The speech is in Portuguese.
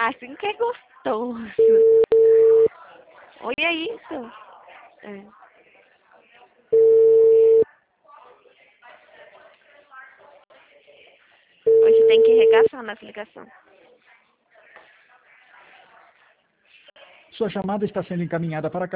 Assim que é gostoso. Olha isso. É. Hoje tem que regaçar nas ligações. Sua chamada está sendo encaminhada para